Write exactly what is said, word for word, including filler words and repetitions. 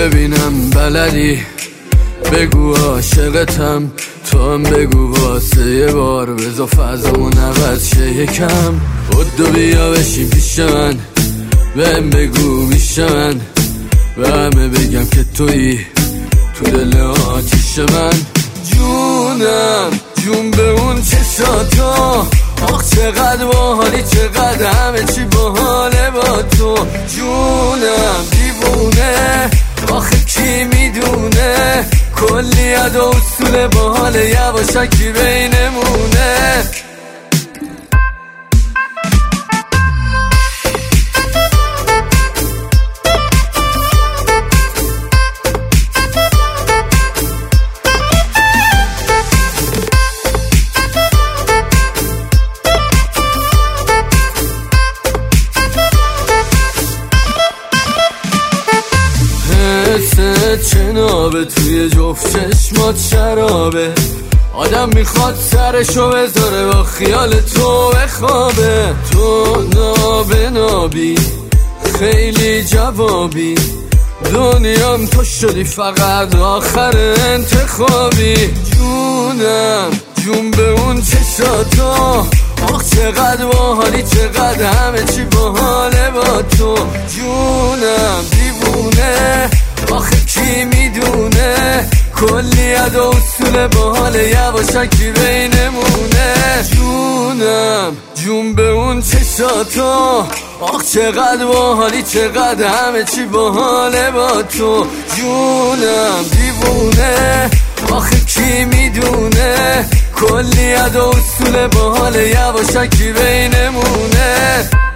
ببینم بلدی بگو عاشقتم، تو هم بگو واسه یه بار بزا فضامون عوض شه یکم. خود و بیا بشین پیش من، بهم بگو میشه من به همه بگم که تویی تو دل آتیش من. جونم جون به اون چشاتا، آخ چقدر باحالی چقدر همه چی باحاله با تو. جونم دیوونه آخه کی میدونه، کلی ادا و اصول باحاله یواشکی بینمونه. چنابه توی جفت چشمات شرابه، آدم میخواد سرشو بذاره با خیال تو بخوابه. تو نابه نابی خیلی جوابی، دنیام تو شدی فقط آخر انتخابی. جونم جون به اون چشاتا، آخ چقدر باحالی چقدر همه چی باحاله با تو. جونم دیوونه آخه کی میدونه، کلی ادا و اصول باحاله یواشکی بینمونه. جونم جون به اون چشاتا، آخ چقدر باحالی چقدر همه چی باحاله با تو. جونم دیوونه آخه کی میدونه، کلی ادا و اصول باحاله یواشکی بینمونه.